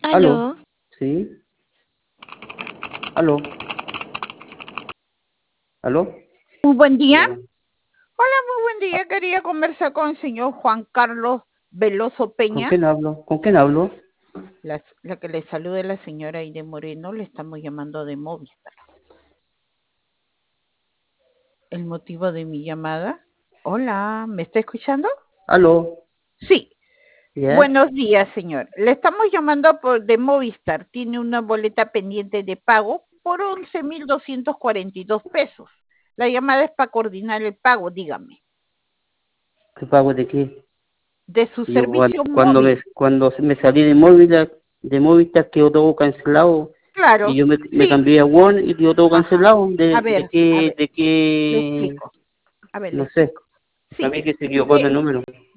Aló, Aló, sí, aló, aló. Muy buen día. Dígame. Hola, muy buen día. Quería conversar con el señor Juan Carlos Veloso ¿Con Peña. quién hablo? ¿Con quién hablo? La que le salude la señora Aide Moreno, le estamos llamando de Movistar. El motivo de mi llamada. Hola, ¿me está escuchando? Aló, Sí. yes. Buenos días, señor. Le estamos llamando de Movistar. Tiene una boleta pendiente de pago por 11.242 pesos. La llamada es para coordinar el pago, dígame. ¿Qué pago de qué? De su Yo servicio cuando móvil. me salí de Movistar quedó todo cancelado y Claro, yo me sí. cambié a One y quedó todo Ajá. cancelado. A ver, De le qué, explico. A ver, le no sé. explico. A Sí, mí que se equivocó de mire, número.